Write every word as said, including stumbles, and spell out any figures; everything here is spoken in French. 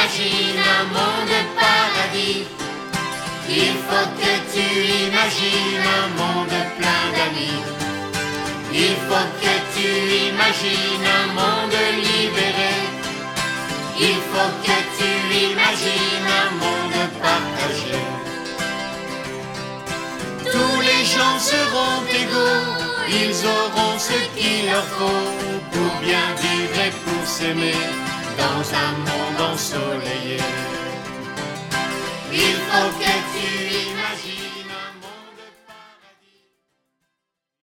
imagines un monde paradis. Il faut que tu imagines un monde plein d'amis. Il faut que tu imagines un monde libéré. Il faut que tu imagines un monde partagé. Tous les gens seront égaux, ils auront ce qu'il leur faut pour bien vivre et pour s'aimer dans un monde ensoleillé. Il faut que tu imagines